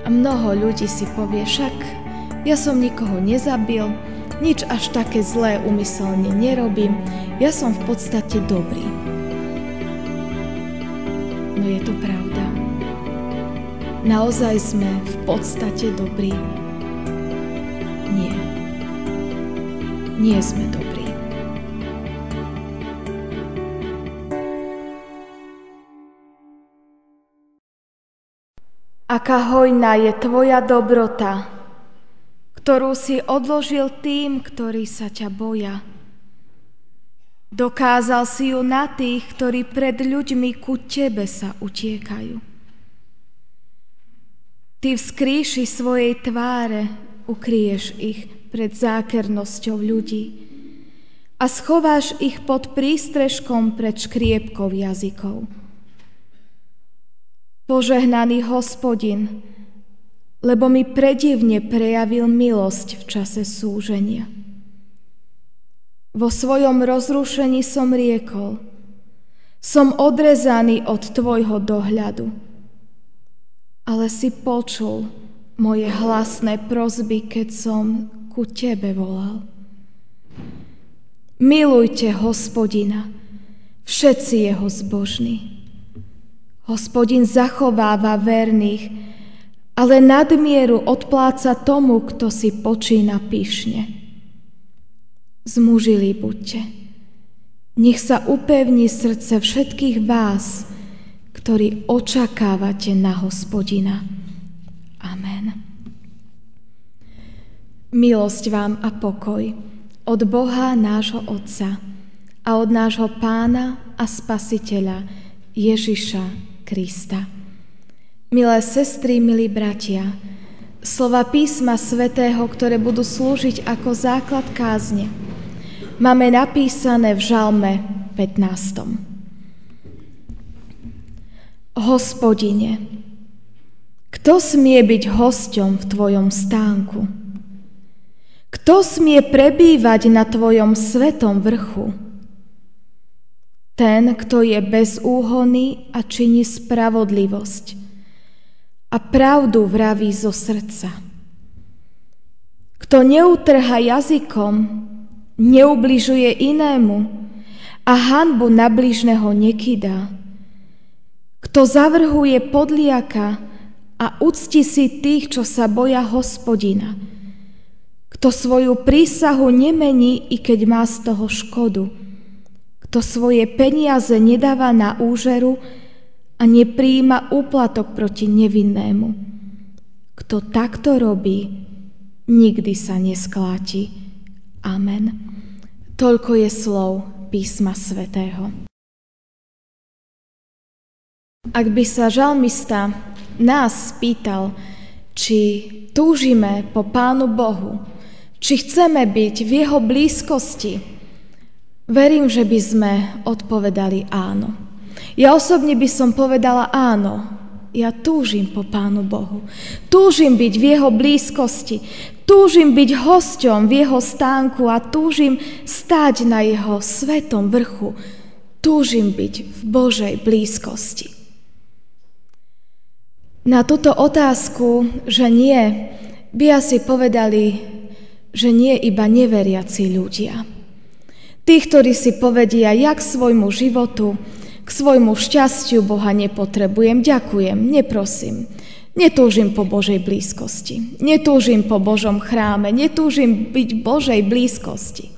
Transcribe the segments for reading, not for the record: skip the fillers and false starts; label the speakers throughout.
Speaker 1: A mnoho ľudí si povie, však ja som nikoho nezabil, nič až také zlé úmyselne nerobím, ja som v podstate dobrý. No je to pravda. Naozaj sme v podstate dobrí? Nie. Nie sme dobrí. Aká hojná je tvoja dobrota, ktorú si odložil tým, ktorí sa ťa boja. Dokázal si ju na tých, ktorí pred ľuďmi ku tebe sa utiekajú. Ty v skrýši svojej tváre ukryješ ich pred zákernosťou ľudí a schováš ich pod prístrežkom pred škriepkou jazykov. Požehnaný Hospodin, lebo mi predivne prejavil milosť v čase súženia. Vo svojom rozrušení som riekol, som odrezaný od tvojho dohľadu, ale si počul moje hlasné prosby, keď som ku tebe volal. Milujte Hospodina, všetci jeho zbožní. Hospodin zachováva verných, ale nadmieru odpláca tomu, kto si počína pyšne. Zmužili buďte. Nech sa upevní srdce všetkých vás, ktorí očakávate na Hospodina. Amen. Milosť vám a pokoj od Boha nášho Otca a od nášho Pána a Spasiteľa Ježiša Krista. Milé sestry, milí bratia, slova písma svätého, ktoré budú slúžiť ako základ kázne, máme napísané v Žalme 15. Hospodine, kto smie byť hosťom v tvojom stánku? Kto smie prebývať na tvojom svetom vrchu? Ten, kto je bezúhonný a činí spravodlivosť a pravdu vraví zo srdca. Kto neutrhá jazykom, neubližuje inému a hanbu na blížneho nekydá. Kto zavrhuje podliaka a uctí si tých, čo sa boja Hospodina. Kto svoju prísahu nemení, i keď má z toho škodu. Kto svoje peniaze nedáva na úžeru a nepríjima úplatok proti nevinnému. Kto takto robí, nikdy sa neskláti. Amen. Toľko je slov písma svätého. Ak by sa žalmista nás spýtal, či túžime po Pánu Bohu, či chceme byť v jeho blízkosti, verím, že by sme odpovedali áno. Ja osobne by som povedala áno. Ja túžim po Pánu Bohu. Túžim byť v jeho blízkosti. Túžim byť hosťom v jeho stánku a túžim stáť na jeho svetom vrchu. Túžim byť v Božej blízkosti. Na túto otázku, že nie, by asi povedali, že nie iba neveriaci ľudia. Tí, ktorí si povedia, ja k svojmu životu, k svojmu šťastiu Boha nepotrebujem, ďakujem, neprosím. Netúžim po Božej blízkosti, netúžim po Božom chráme, netúžim byť v Božej blízkosti.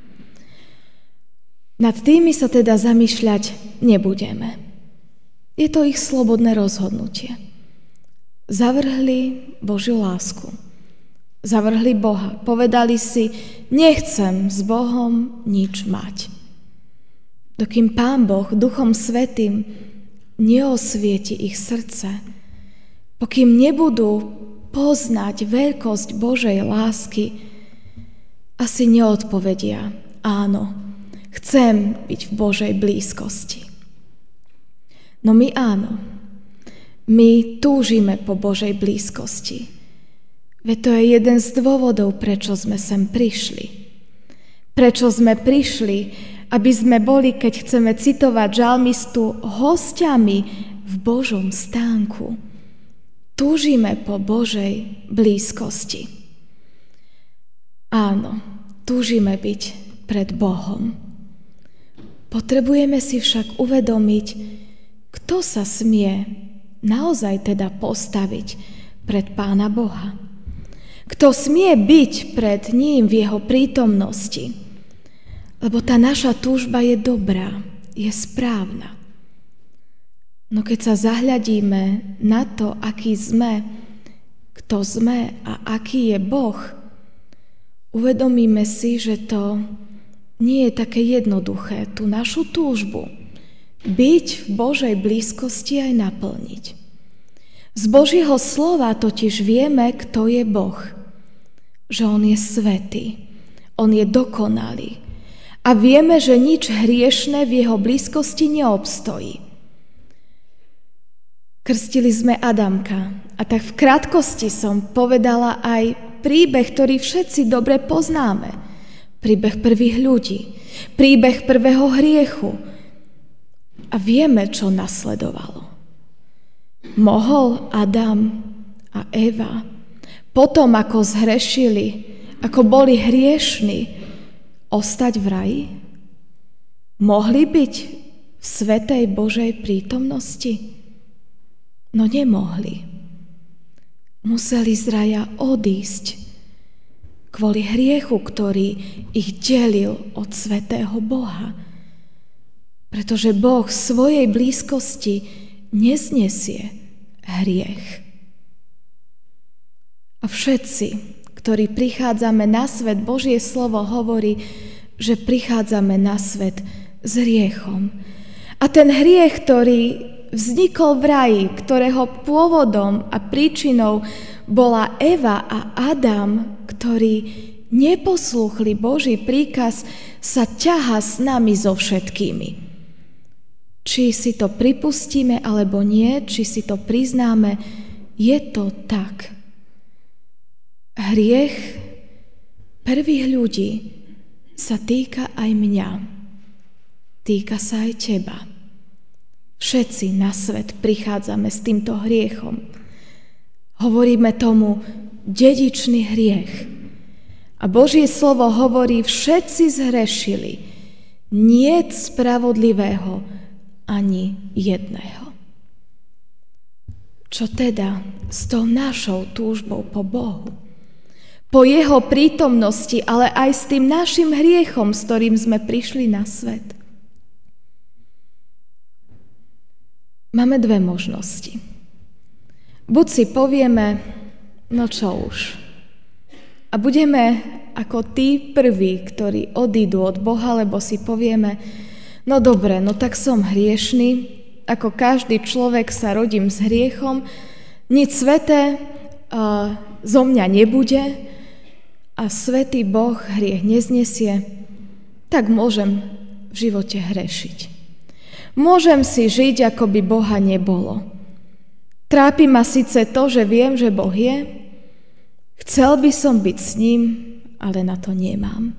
Speaker 1: Nad tými sa teda zamýšľať nebudeme. Je to ich slobodné rozhodnutie. Zavrhli Božiu lásku. Zavrhli Boha. Povedali si, nechcem s Bohom nič mať. Dokým Pán Boh Duchom Svätým neosvieti ich srdce, pokým nebudú poznať veľkosť Božej lásky, asi neodpovedia, áno, chcem byť v Božej blízkosti. No my áno. My túžime po Božej blízkosti. Veď to je jeden z dôvodov, prečo sme sem prišli. Prečo sme prišli, aby sme boli, keď chceme citovať žalmistu, hostiami v Božom stánku. túžime po Božej blízkosti. Áno, túžime byť pred Bohom. Potrebujeme si však uvedomiť, kto sa smie naozaj teda postaviť pred Pána Boha. Kto smie byť pred ním v jeho prítomnosti. Lebo tá naša túžba je dobrá, je správna. No keď sa zahľadíme na to, aký sme, kto sme a aký je Boh, uvedomíme si, že to nie je také jednoduché, tú našu túžbu byť v Božej blízkosti aj naplniť. Z Božieho slova totiž vieme, kto je Boh. Že on je svätý, on je dokonalý. A vieme, že nič hriešne v jeho blízkosti neobstojí. Krstili sme Adamka a tak v krátkosti som povedala aj príbeh, ktorý všetci dobre poznáme. Príbeh prvých ľudí, príbeh prvého hriechu. A vieme, čo nasledovalo. Mohol Adam a Eva potom, ako zhrešili, ako boli hriešni, ostať v raji? Mohli byť v svätej Božej prítomnosti? No nemohli. Museli z raja odísť kvôli hriechu, ktorý ich delil od svätého Boha. Pretože Boh v svojej blízkosti neznesie hriech. A všetci, ktorí prichádzame na svet, Božie slovo hovorí, že prichádzame na svet s hriechom. A ten hriech, ktorý vznikol v raji, ktorého pôvodom a príčinou bola Eva a Adam, ktorí neposlúchli Boží príkaz, sa ťahá s nami so všetkými. Či si to pripustíme alebo nie, či si to priznáme, je to tak. Hriech prvých ľudí sa týka aj mňa. Týka sa aj teba. Všetci na svet prichádzame s týmto hriechom. Hovoríme tomu dedičný hriech. A Božie slovo hovorí, všetci zhrešili. Niet spravodlivého ani jedného. Čo teda s tou našou túžbou po Bohu? Po jeho prítomnosti, ale aj s tým našim hriechom, s ktorým sme prišli na svet? Máme dve možnosti. Buď si povieme, no čo už. A budeme ako tí prví, ktorí odídu od Boha, lebo si povieme, no dobre, no tak som hriešný, ako každý človek sa rodím s hriechom, nič sveté zo mňa nebude a svätý Boh hriech neznesie, tak môžem v živote hrešiť. Môžem si žiť, ako by Boha nebolo. Trápi ma síce to, že viem, že Boh je, chcel by som byť s ním, ale na to nemám.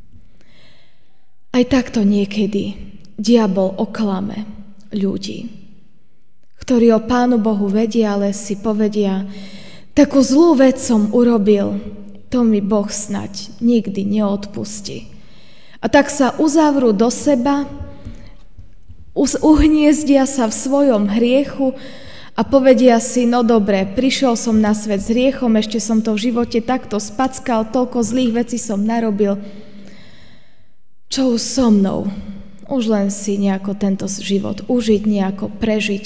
Speaker 1: Aj takto niekedy diabol oklame ľudí, ktorí o Pánu Bohu vedia, ale si povedia, takú zlú vec som urobil, to mi Boh snať nikdy neodpustí. A tak sa uzavrú do seba, uhniezdia sa v svojom hriechu a povedia si, no dobre, prišiel som na svet s hriechom, ešte som to v živote takto spackal, toľko zlých vecí som narobil. Čo už so mnou? Už len si nejako tento život užiť, nejako prežiť.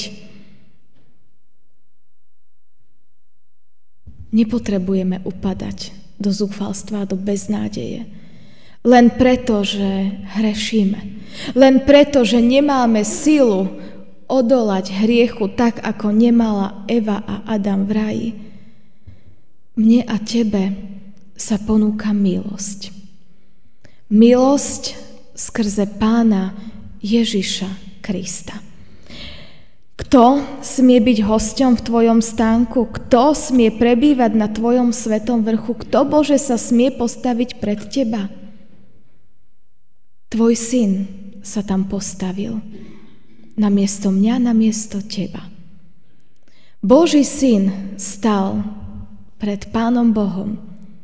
Speaker 1: Nepotrebujeme upadať do zúfalstva, do beznádeje. Len preto, že hrešíme. Len preto, že nemáme silu odolať hriechu tak, ako nemala Eva a Adam v raji. Mne a tebe sa ponúka milosť. Milosť skrze Pána Ježiša Krista. Kto smie byť hosťom v tvojom stánku? Kto smie prebývať na tvojom svetom vrchu? Kto, Bože, sa smie postaviť pred teba? Tvoj syn sa tam postavil. Namiesto mňa, namiesto teba. Boží syn stal pred Pánom Bohom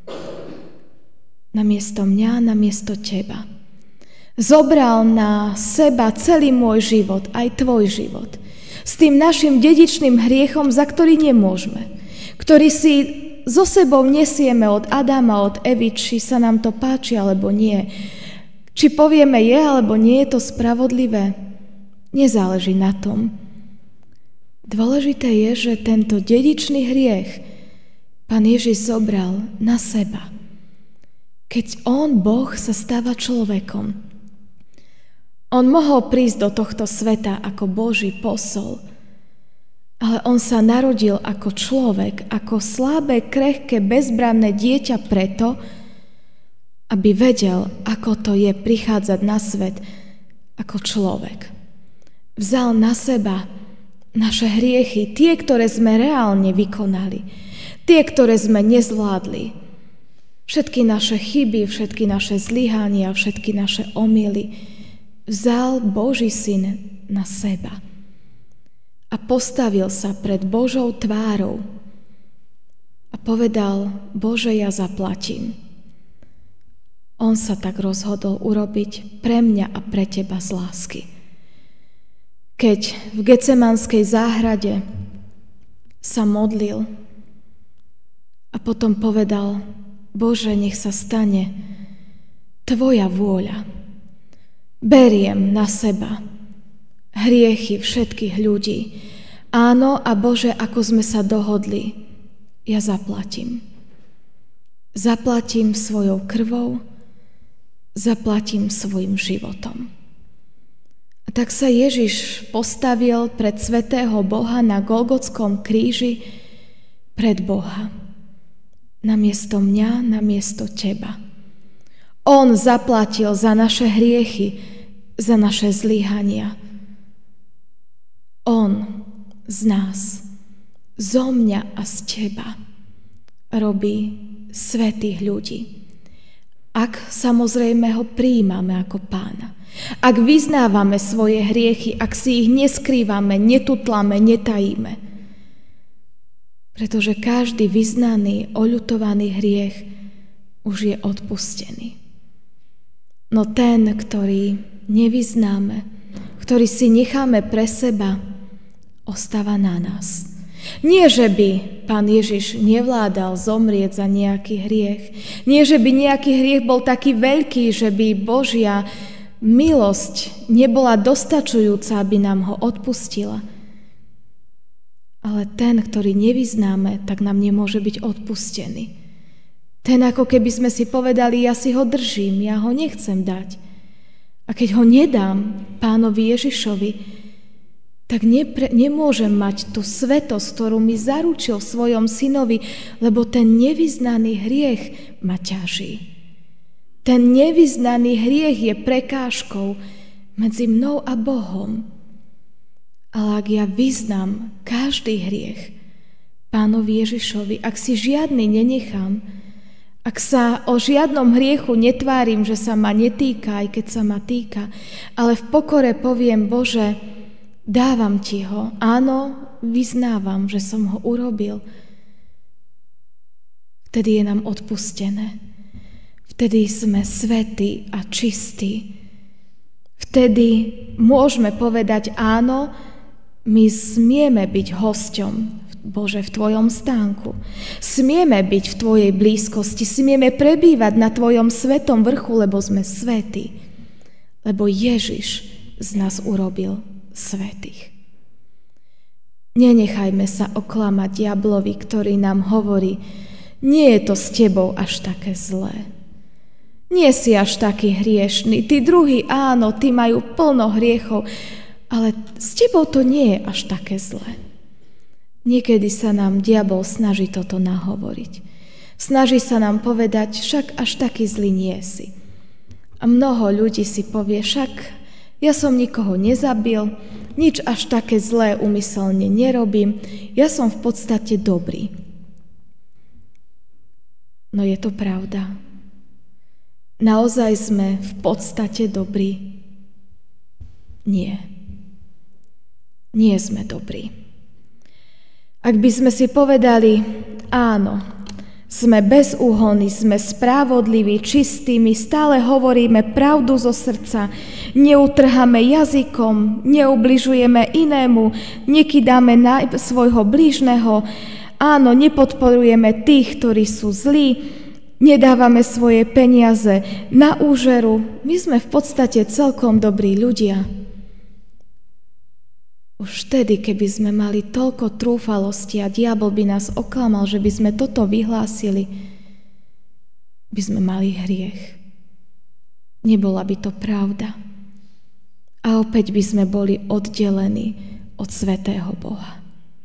Speaker 1: namiesto mňa, namiesto teba. Zobral na seba celý môj život, aj tvoj život. S tým našim dedičným hriechom, za ktorý nemôžeme. Ktorý si so sebou nesieme od Adama, od Evy, či sa nám to páči, alebo nie. Či povieme je, alebo nie je to spravodlivé. Nezáleží na tom. Dôležité je, že tento dedičný hriech Pán Ježiš zobral na seba. Keď on, Boh, sa stáva človekom, on mohol prísť do tohto sveta ako Boží posol, ale on sa narodil ako človek, ako slabé, krehké, bezbranné dieťa preto, aby vedel, ako to je prichádzať na svet ako človek. Vzal na seba naše hriechy, tie, ktoré sme reálne vykonali, tie, ktoré sme nezvládli, všetky naše chyby, všetky naše zlyhania, všetky naše omyly, vzal Boží syn na seba a postavil sa pred Božou tvárou a povedal: Bože, ja zaplatím. On sa tak rozhodol urobiť pre mňa a pre teba z lásky. Keď v Getsemanskej záhrade sa modlil a potom povedal: Bože, nech sa stane tvoja vôľa. Beriem na seba hriechy všetkých ľudí. Áno, a Bože, ako sme sa dohodli, ja zaplatím. Zaplatím svojou krvou, zaplatím svojim životom. A tak sa Ježiš postavil pred svätého Boha na Golgotskom kríži, pred Boha. Namiesto mňa, namiesto teba. On zaplatil za naše hriechy, za naše zlyhania. On z nás, zo mňa a z teba robí svätých ľudí. Ak samozrejme ho prijímame ako Pána. Ak vyznávame svoje hriechy, ak si ich neskrývame, netutláme, netajíme. Pretože každý vyznaný, oľutovaný hriech už je odpustený. No ten, ktorý nevyznáme, ktorý si necháme pre seba, ostáva na nás. Nie, že by Pán Ježiš nevládal zomrieť za nejaký hriech. Nie, že by nejaký hriech bol taký veľký, že by Božia milosť nebola dostačujúca, aby nám ho odpustila. Ale ten, ktorý nevyznáme, tak nám nemôže byť odpustený. Ten, ako keby sme si povedali: ja si ho držím, ja ho nechcem dať. A keď ho nedám Pánovi Ježišovi, tak nemôžem mať tú svetosť, ktorú mi zaručil v svojom synovi, lebo ten nevyznaný hriech ma ťaží. Ten nevyznaný hriech je prekážkou medzi mnou a Bohom. Ale ak ja vyznám každý hriech Pánovi Ježišovi, ak si žiadny nenechám, ak sa o žiadnom hriechu netvárim, že sa ma netýka, aj keď sa ma týka, ale v pokore poviem: Bože, dávam ti ho, áno, vyznávam, že som ho urobil, vtedy je nám odpustené. Vtedy sme svätí a čistí. Vtedy môžeme povedať: áno, my smieme byť hosťom, Bože, v tvojom stánku. Smieme byť v tvojej blízkosti, smieme prebývať na tvojom svetom vrchu, lebo sme svätí. Lebo Ježiš z nás urobil svätých. Nenechajme sa oklamať diablovi, ktorý nám hovorí: nie je to s tebou až také zlé. Nie si až taký hriešný. Tí druhí, áno, tí majú plno hriechov, ale s tebou to nie je až také zlé. Niekedy sa nám diabol snaží toto nahovoriť. Snaží sa nám povedať: však až taký zlý nie si. A mnoho ľudí si povie: však ja som nikoho nezabil, nič až také zlé úmyselne nerobím, ja som v podstate dobrý. No je to pravda? Naozaj sme v podstate dobrí? Nie. Nie sme dobrí. Ak by sme si povedali, áno, sme bezúhonní, sme spravodliví, čistí, my stále hovoríme pravdu zo srdca, neutrháme jazykom, neubližujeme inému, nekydáme na svojho blížneho, áno, nepodporujeme tých, ktorí sú zlí, nedávame svoje peniaze na úžeru, my sme v podstate celkom dobrí ľudia. Už vtedy, keby sme mali toľko trúfalosti a diabol by nás oklamal, že by sme toto vyhlásili, by sme mali hriech. Nebola by to pravda. A opäť by sme boli oddelení od svätého Boha.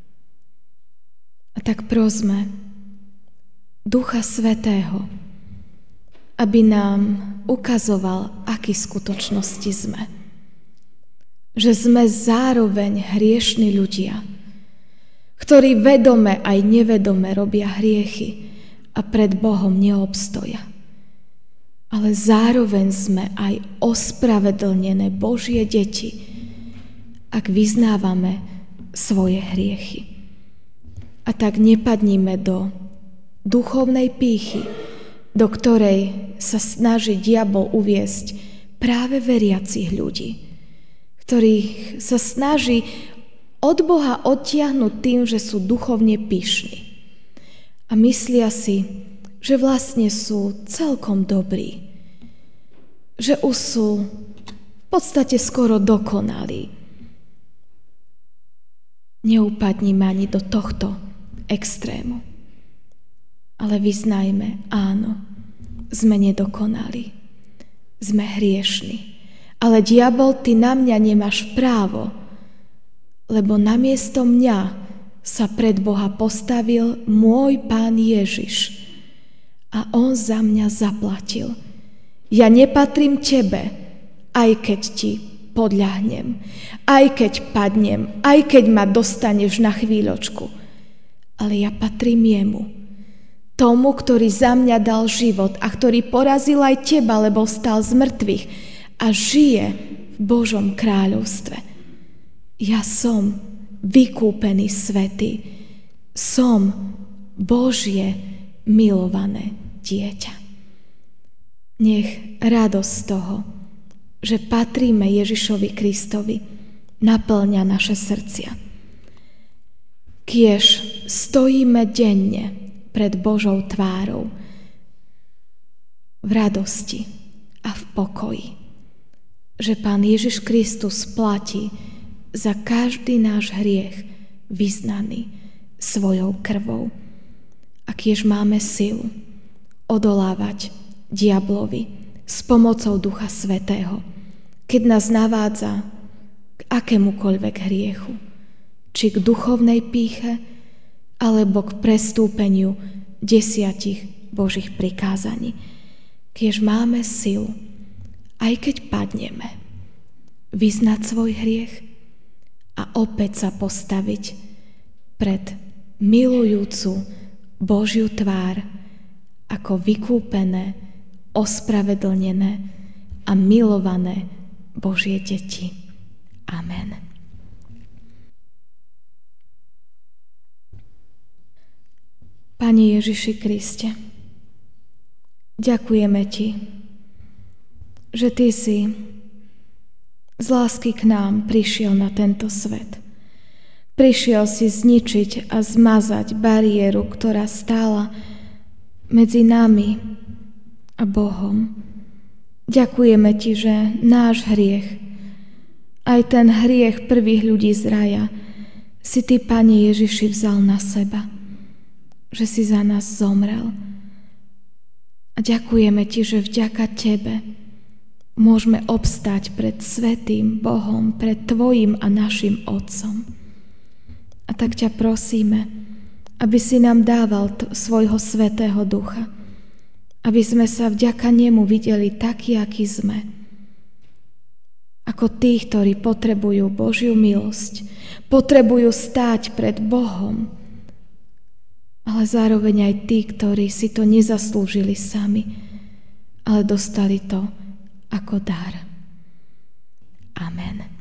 Speaker 1: A tak prosme Ducha Svätého, aby nám ukazoval, aký skutočnosti sme. Že sme zároveň hriešni ľudia, ktorí vedome aj nevedome robia hriechy a pred Bohom neobstoja. Ale zároveň sme aj ospravedlnené Božie deti, ak vyznávame svoje hriechy. A tak nepadnime do duchovnej pýchy, do ktorej sa snaží diabol uviesť práve veriacich ľudí, ktorých sa snaží od Boha odtiahnuť tým, že sú duchovne pyšní. A myslia si, že vlastne sú celkom dobrí. Že už sú v podstate skoro dokonalí. Neupadnime ani do tohto extrému. Ale vyznajme, áno, sme nedokonali. Sme hriešni. Ale diabol, ty na mňa nemáš právo, lebo namiesto mňa sa pred Boha postavil môj Pán Ježiš a on za mňa zaplatil. Ja nepatrím tebe, aj keď ti podľahnem, aj keď padnem, aj keď ma dostaneš na chvíľočku, ale ja patrím jemu, tomu, ktorý za mňa dal život a ktorý porazil aj teba, lebo vstal z mŕtvych a žije v Božom kráľovstve. Ja som vykúpený svätý. Som Božie milované dieťa. Nech radosť z toho, že patríme Ježišovi Kristovi, naplňa naše srdcia. Kiež stojíme denne pred Božou tvárou v radosti a v pokoji, že Pán Ježiš Kristus platí za každý náš hriech vyznaný svojou krvou. A kiež máme silu odolávať diablovi s pomocou Ducha Svätého, keď nás navádza k akémukoľvek hriechu, či k duchovnej pýche, alebo k prestúpeniu 10 Božích prikázaní. Kiež máme silu, aj keď padneme, vyznať svoj hriech a opäť sa postaviť pred milujúcu Božiu tvár ako vykúpené, ospravedlnené a milované Božie deti. Amen. Pane Ježiši Kriste, ďakujeme Ti, že Ty si z lásky k nám prišiel na tento svet. Prišiel si zničiť a zmazať bariéru, ktorá stála medzi nami a Bohom. Ďakujeme Ti, že náš hriech, aj ten hriech prvých ľudí z raja, si Ty, Pane Ježiši, vzal na seba, že si za nás zomrel. A ďakujeme Ti, že vďaka Tebe môžeme obstáť pred svätým Bohom, pred Tvojim a našim Otcom. A tak ťa prosíme, aby si nám dával svojho Svätého Ducha, aby sme sa vďaka nemu videli takí, akí sme. Ako tí, ktorí potrebujú Božiu milosť, potrebujú stáť pred Bohom, ale zároveň aj tí, ktorí si to nezaslúžili sami, ale dostali to ako dar. Amen.